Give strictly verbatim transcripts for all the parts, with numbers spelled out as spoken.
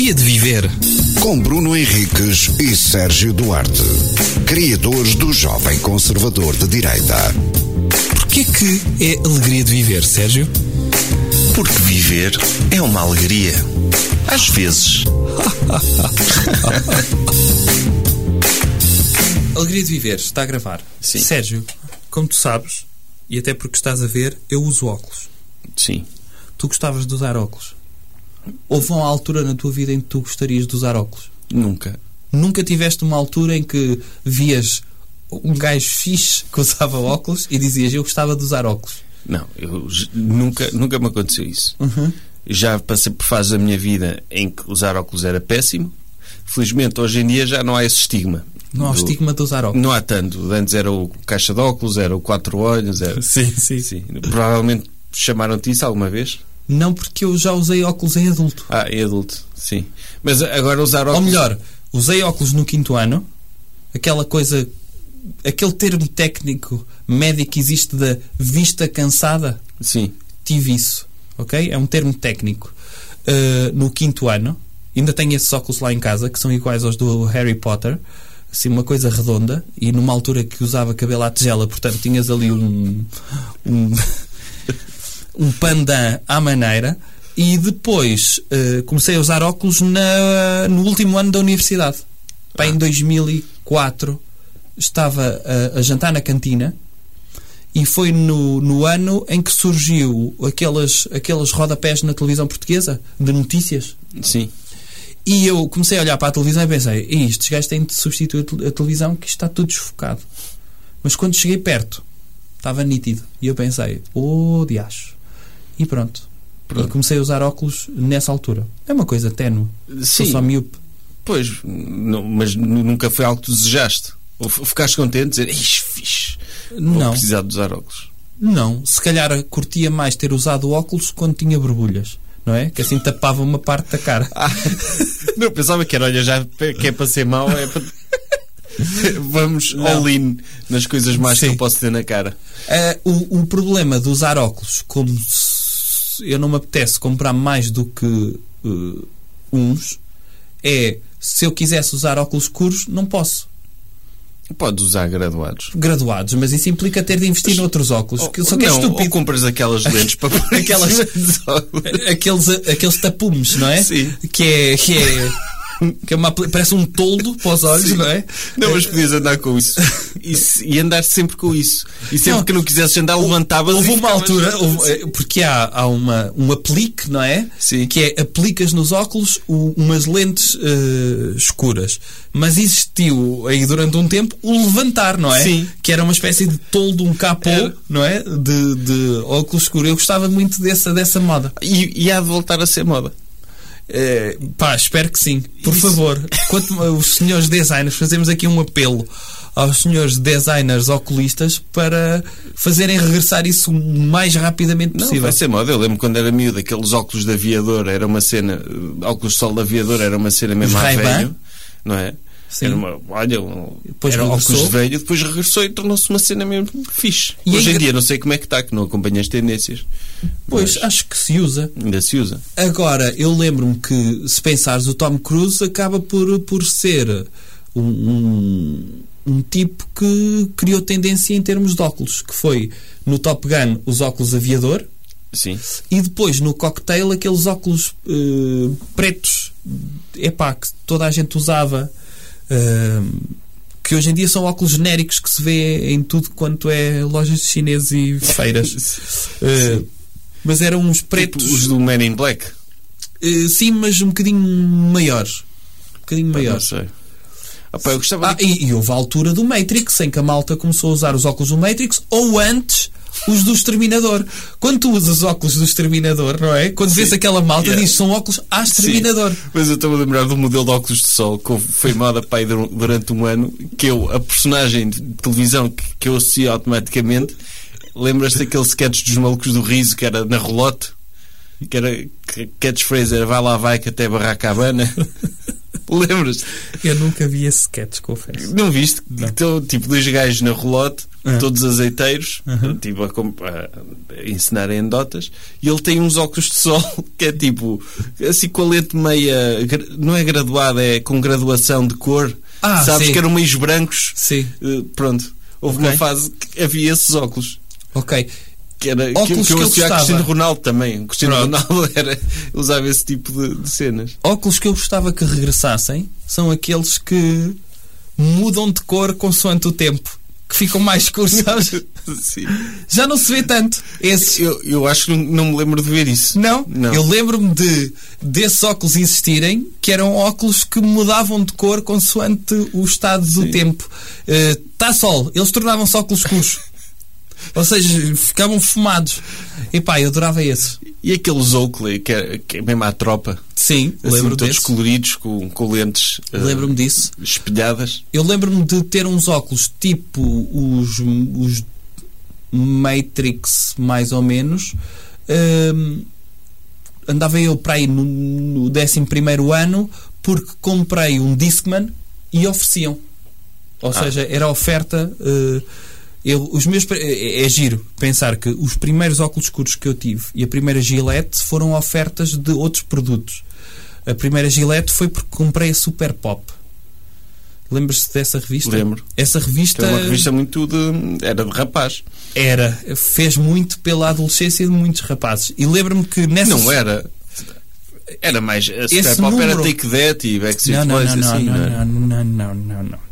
Alegria de viver. Com Bruno Henriques e Sérgio Duarte, criadores do Jovem Conservador de Direita. Porquê que é alegria de viver, Sérgio? Porque viver é uma alegria. Às vezes. Alegria de viver, está a gravar. Sim. Sérgio, como tu sabes, e até porque estás a ver, eu uso óculos. Sim. Tu gostavas de usar óculos? Houve uma altura na tua vida em que tu gostarias de usar óculos? Nunca. Nunca tiveste uma altura em que vias um gajo fixe que usava óculos e dizias, eu gostava de usar óculos? Não, eu j- nunca, nunca me aconteceu isso. Uhum. Já passei por fases da minha vida em que usar óculos era péssimo. Felizmente, hoje em dia já não há esse estigma. Não há o Do- estigma de usar óculos? Não há tanto. Antes era o caixa de óculos, era o quatro olhos. Era... Sim, sim. Sim. Provavelmente chamaram-te isso alguma vez? Não, porque eu já usei óculos em adulto. Ah, é adulto, sim. Mas agora usar óculos... Ou melhor, usei óculos no quinto ano. Aquela coisa... Aquele termo técnico médico que existe da vista cansada. Sim. Tive isso, ok? É um termo técnico. Uh, no quinto ano, ainda tenho esses óculos lá em casa, que são iguais aos do Harry Potter. Assim, uma coisa redonda. E numa altura que usava cabelo à tigela, portanto, tinhas ali um... um um pandan à maneira. E depois uh, comecei a usar óculos na, no último ano da universidade. Pá, Ah. em dois mil e quatro estava a, a jantar na cantina e foi no, no ano em que surgiu aquelas, aqueles rodapés na televisão portuguesa de notícias. Sim. E eu comecei a olhar para a televisão e pensei, "Ih, estes gajos têm de substituir a te- a televisão, que isto está tudo desfocado." Mas quando cheguei perto estava nítido e eu pensei, oh diacho. E pronto. Pronto. E comecei a usar óculos nessa altura. É uma coisa ténue. Sou Sim. só miúpe. Pois, não, mas nu- nunca foi algo que tu desejaste? Ou f- ficaste contente de dizer, ixi, fixe, vou Não, precisar de usar óculos? não. Se calhar curtia mais ter usado óculos quando tinha borbulhas. Não é? Que assim tapava uma parte da cara. Ah, não, pensava que era, olha, já que é para ser mau, é para... Vamos Não. all in nas coisas mais que Sim. eu posso ter na cara. Ah, o, o problema de usar óculos, como se eu não me apetece comprar mais do que uh, uns, é se eu quisesse usar óculos escuros, não posso. Podes usar graduados. Graduados, mas isso implica ter de investir noutros óculos. Que só que é não, ou estúpido. compras aquelas lentes para pôr em Aquelas- cima dos óculos. Aqueles, aqueles tapumes, não é? Sim. Que é. Que é que é uma, parece um toldo para os olhos, Sim. não é? Não, mas podias andar com isso. Isso- e andar sempre com isso. E sempre Não. que não quisesses andar, levantavas Houve e uma ficavas- altura, houve- porque há, há uma, um aplique, não é? Sim. Que é aplicas nos óculos o- umas lentes eh, escuras. Mas existiu aí durante um tempo o levantar, não é? Sim. Que era uma espécie de toldo, um capô, Era. não é? De, de óculos escuros. Eu gostava muito dessa, dessa moda. E, e há de voltar a ser moda. Eh, pá, espero que sim. Por Isso. favor, quanto os senhores designers, fazemos aqui um apelo aos senhores designers oculistas para fazerem regressar isso o mais rapidamente Não, possível. vai ser moda. Eu lembro quando era miúdo, aqueles óculos de aviador, era uma cena, eh, óculos de sol de aviador, era uma cena mesmo Os à Ray-Ban? velho, não é? Sim. Era uma, olha, um, Depois era óculos regressou. de velho, depois regressou e tornou-se uma cena mesmo fixe. E Hoje é em engra- dia não sei como é que está, que não acompanho as tendências. Pois, Mas acho que se usa. ainda se usa. Agora, eu lembro-me que, se pensares, o Tom Cruise acaba por, por ser um, um, um tipo que criou tendência em termos de óculos, que foi no Top Gun os óculos aviador Sim. e depois no Cocktail aqueles óculos eh, pretos, epá, que toda a gente usava, eh, que hoje em dia são óculos genéricos que se vê em tudo quanto é lojas chinesas e feiras. Eh, mas eram uns pretos. Tipo os do Man in Black. Uh, sim, mas um bocadinho maiores. Um bocadinho Não maiores. sei. Ah, pá, eu gostava Ah, de... e, e houve a altura do Matrix, em que a malta começou a usar os óculos do Matrix, ou antes os do Exterminador. Quando tu usas os óculos do Exterminador, não é? Quando vês Sim. aquela malta, Yeah. diz são óculos a Exterminador. Sim, mas eu estou a lembrar do modelo de óculos de sol que foi moda pai durante um ano, que eu, a personagem de televisão que, que eu associo automaticamente, lembras-te daquele sketch dos malucos do riso que era na rolote? Que era que catchphrase era vai lá vai que até Barracabana. Lembras-te? Eu nunca vi esse sketch, confesso. Não viste? Então, tipo, dois gajos na relote, Uhum. todos azeiteiros, Uhum. tipo, a, comp- a- a encenarem anedotas, e ele tem uns óculos de sol que é tipo, assim com a lente meia, gra- não é graduada, é com graduação de cor. Ah, Sabes sim. que eram meios brancos. Sim. Uh, pronto, houve Ok. uma fase que havia esses óculos. Ok. Que, era, que, Óculos que eu que eu associava a gostava. Cristiano Ronaldo também. O Cristiano Pronto. Ronaldo era, usava esse tipo de, de cenas. Óculos que eu gostava que regressassem são aqueles que mudam de cor consoante o tempo. Que ficam mais escuros, sabes? Sim. Já não se vê tanto. Esses. Eu, eu acho que não, não me lembro de ver isso. Não? Não. Eu lembro-me de desses óculos existirem, que eram óculos que mudavam de cor consoante o estado do Sim. tempo. Está sol, eles tornavam-se óculos escuros. Ou seja, ficavam fumados. E pá, eu adorava esses. E aqueles Oakley, que é, que é mesmo à tropa, Sim, assim, lembro todos desses. coloridos, com, com lentes uh, Lembro-me disso. espelhadas. Eu lembro-me de ter uns óculos tipo os, os Matrix, mais ou menos. Hum, andava eu para aí no, no décimo primeiro ano porque comprei um Discman e ofereciam. Ou Ah. seja, era oferta. uh, eu, os meus, é, é giro pensar que os primeiros óculos escuros que eu tive e a primeira Gillette foram ofertas de outros produtos. A primeira Gillette foi porque comprei a Super Pop. Lembras-te dessa revista? Lembro. Essa Que revista era uma revista muito de. Era de rapaz. era, fez muito pela adolescência de muitos rapazes. E lembro-me que nessa. Não era. Era mais. A Esse Super Pop era número- Take That e Backstreet Não, não, Boys, não, não, assim, não, não era? não, não, não, não, não.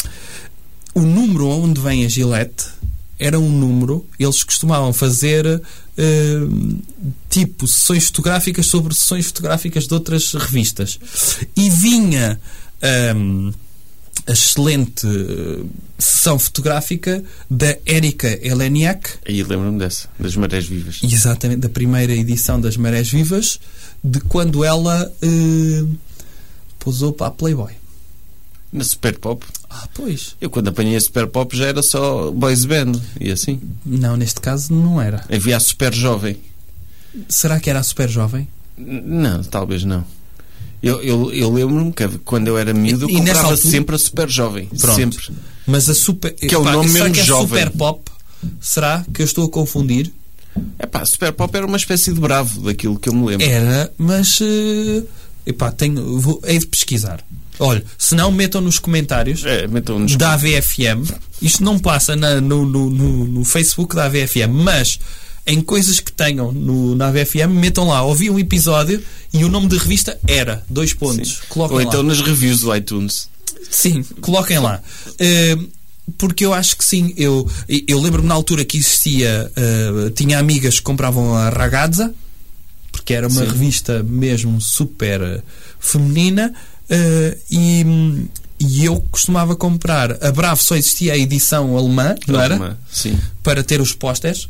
O número onde vem a Gillette era um número, eles costumavam fazer eh, tipo sessões fotográficas sobre sessões fotográficas de outras revistas. E vinha ehm, a excelente eh, sessão fotográfica da Erika Eleniak, Aí lembro-me dessa, das Marés Vivas. exatamente da primeira edição das Marés Vivas, de quando ela eh, posou para a Playboy. Na Super Pop. Ah, pois. Eu quando apanhei a Super Pop já era só boys band e assim. Não, neste caso não era. Havia a Super Jovem. Será que era a Super Jovem? N- Não, talvez não. Eu, eu, eu lembro-me que quando eu era miúdo eu E- e nessa comprava altura- sempre a Super Jovem. Pronto. Sempre. Mas a Super... Que é o Pá, nome será mesmo que é jovem. Super Pop? Será que eu estou a confundir? Epá, a Super Pop era uma espécie de bravo daquilo que eu me lembro. Era, mas... eh, epá, tenho, vou, hei de pesquisar. Olha, se não, metam nos comentários É, metam-nos. da A V F M. Isto não passa na- no, no, no, no Facebook da A V F M, mas em coisas que tenham no, na A V F M, metam lá. Ouvi um episódio e o nome de revista era, dois pontos. Sim. Coloquem Ou lá. então nas reviews do iTunes. Sim, coloquem lá. Uh, porque eu acho que sim. Eu, eu lembro-me na altura que existia. Uh, tinha amigas que compravam a Ragazza, porque era uma Sim. revista mesmo super uh, feminina. Uh, e, e eu costumava comprar. A Bravo só existia a edição alemã, não era? Uma- Sim. Para ter os pósteres.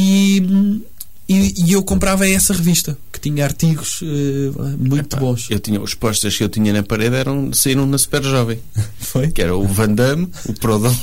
E, e, e eu comprava essa revista, que tinha artigos uh, muito Epá, bons. Eu tinha, os posters que eu tinha na parede eram, saíram na Super Jovem. Foi? Que era o Van Damme, o Prodome.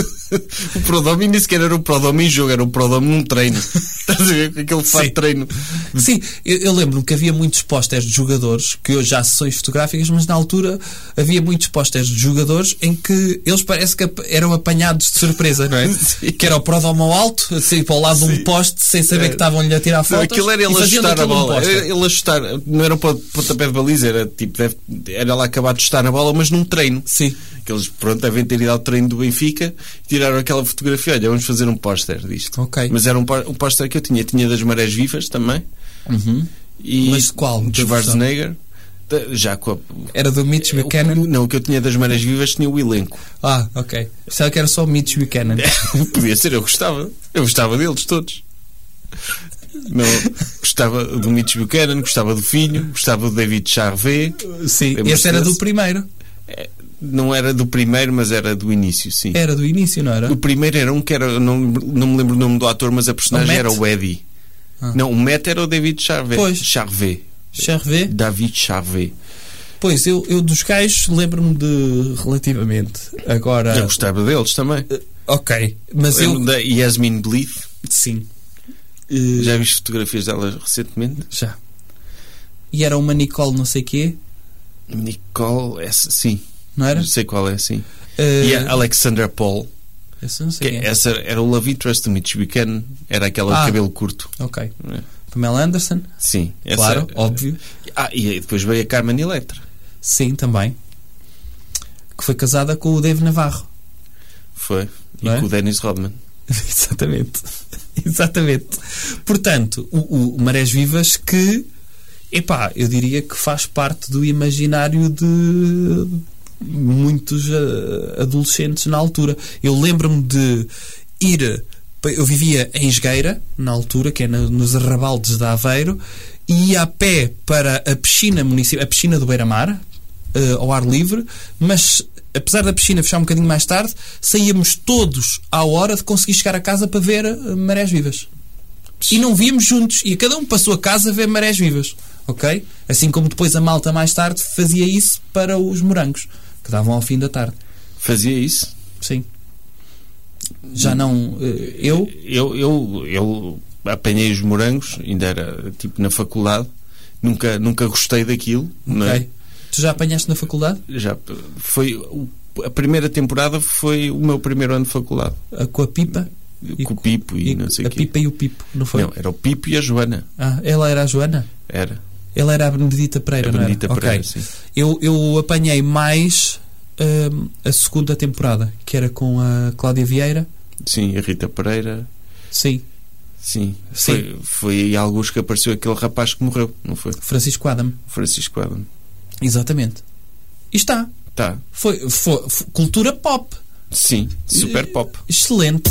O Prodome nem sequer era o Prodome em jogo, era o Prodome num treino. Estás a ver com aquele fato Sim. de treino. Sim, eu, eu lembro-me que havia muitos pósteres de jogadores, que hoje há sessões fotográficas, mas na altura havia muitos pósteres de jogadores em que eles parece que ap- eram apanhados de surpresa, não é? Sim. Que era o Prodome ao alto, assim para o lado de um Sim. poste, sem saber É. que estavam-lhe a tirar Não, fotos. aquilo era e ele a faziam chutar a daquilo um bola. póster. Era ele a chutar, não era um pontapé de baliza, era tipo, deve, era lá acabar de chutar na bola, mas num treino. Sim. Que eles, pronto, devem ter ido ao treino do Benfica, tiraram aquela fotografia. Olha, vamos fazer um póster disto. Ok. Mas era um, pó- um póster que eu tinha. Tinha das Marés Vivas também. Uhum. E Mas de qual? De Da Schwarzenegger. Da- Já com a, Era do Mitch o- Buchanan? Não, o que eu tinha das Marés Vivas tinha o elenco. Ah, ok. Pensava que era só o Mitch Buchanan. Podia ser, eu gostava. Eu gostava deles todos. Não, gostava do Mitch Buchanan, gostava do filho, gostava do David Charvet. Sim, Lembras-te esse era do desse? primeiro. Não era do primeiro, mas era do início, sim. Era do início, não era? O primeiro era um que era, não, não me lembro o nome do ator, mas a personagem O Matt? era o Eddie. Ah. Não, o Matt era o David Charvet. Pois. Charvet. Charvet? David Charvet. Pois, eu, eu dos gajos lembro-me de relativamente. Agora. Eu gostava deles também. Ok, mas eu. Lembro da Yasmin Bleeth. Sim. Já viste fotografias dela recentemente? Já. E era uma Nicole não sei quê. Nicole, essa, sim. Não era? Não sei qual é, sim. Uh, E a Alexandra Paul. Essa não sei Que quem é. essa era o Love Interest do Mitch Buchanan. Era aquela Ah. de cabelo curto. Ok. É. Pamela Anderson? Sim. Essa, Claro, óbvio. Ah, e aí depois veio a Carmen Electra. Sim, também. Que foi casada com o Dave Navarro. Foi. E Não é? com o Dennis Rodman. Exatamente. Exatamente. Portanto, o, o Marés Vivas que, epá, eu diria que faz parte do imaginário de muitos uh, adolescentes na altura. Eu lembro-me de ir... Eu vivia em Esgueira, na altura, que é na, nos arrabaldes de Aveiro, e ia a pé para a piscina municipal, a piscina do Beira-Mar, uh, ao ar livre, mas apesar da piscina fechar um bocadinho mais tarde, saíamos todos à hora de conseguir chegar a casa para ver uh, Marés Vivas. E não víamos juntos, e cada um passou a casa a ver Marés Vivas, ok? Assim como depois a malta mais tarde fazia isso para os morangos, que davam ao fim da tarde. Fazia isso? Sim. Já não... uh, eu... Eu, eu, eu apanhei os morangos, ainda era tipo na faculdade. Nunca, nunca gostei daquilo. Não é? Ok. Tu já apanhaste na faculdade? Já foi o- a primeira temporada foi o meu primeiro ano de faculdade. A- com a Pipa? E Com o Pipo e, e não sei o a quê. Pipa e o Pipo, não foi? Não, era o Pipo e a Joana. Ah, ela era a Joana? Era. Ela era a Benedita Pereira, A não Benedita era? Pereira, Ok. sim. Eu, eu apanhei mais hum, a segunda temporada, que era com a Cláudia Vieira. Sim, a Rita Pereira. Sim. Sim. Sim. Foi, foi aí alguns que apareceu aquele rapaz que morreu, não foi? Francisco Adam. Francisco Adam. Exatamente. E está. Tá. Foi, foi, foi cultura pop. Sim, super pop. Excelente.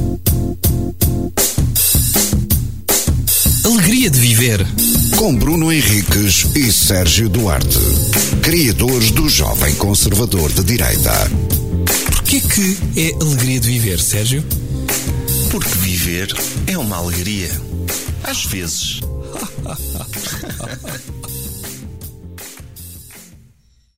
Alegria de viver. Com Bruno Henriques e Sérgio Duarte, criadores do Jovem Conservador de Direita. Porquê que é alegria de viver, Sérgio? Porque viver é uma alegria. Às vezes.